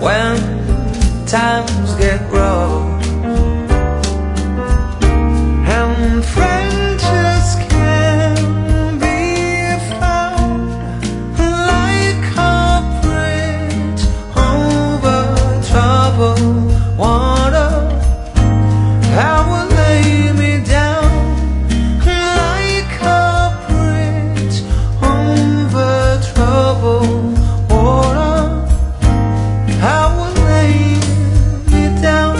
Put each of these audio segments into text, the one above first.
when times get rough and friendships can be found like a bridge over troubled water. I will lay me down like a bridge over troubled water. I will lay me down.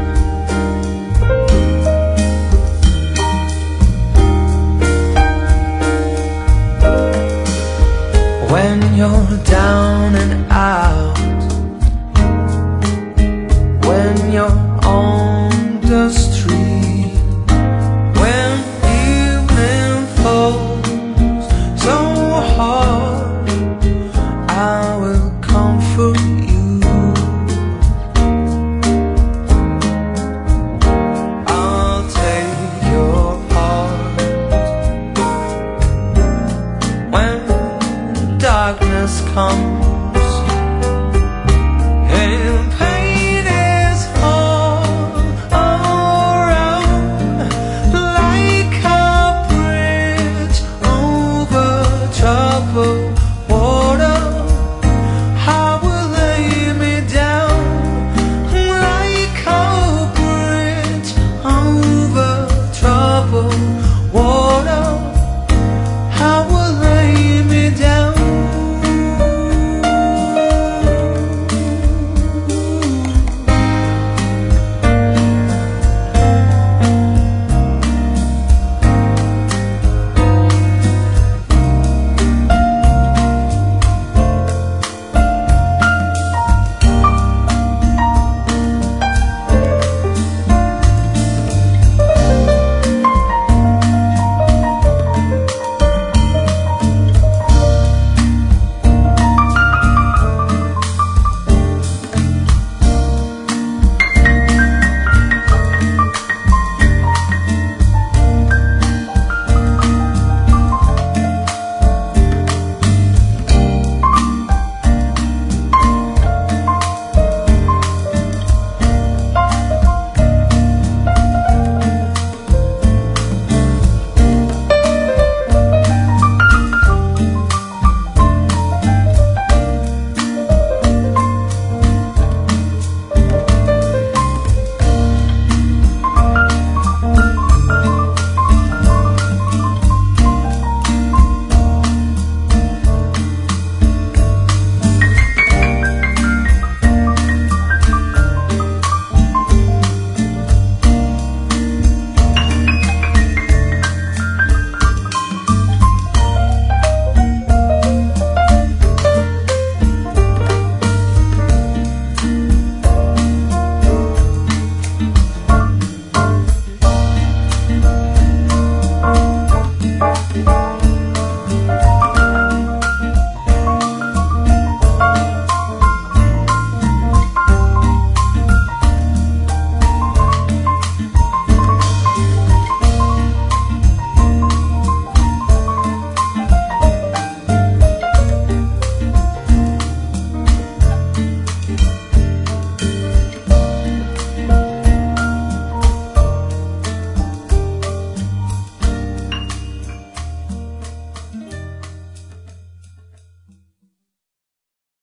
When you're down and out, when you're on the street, when evening falls so hard, I will comfort you.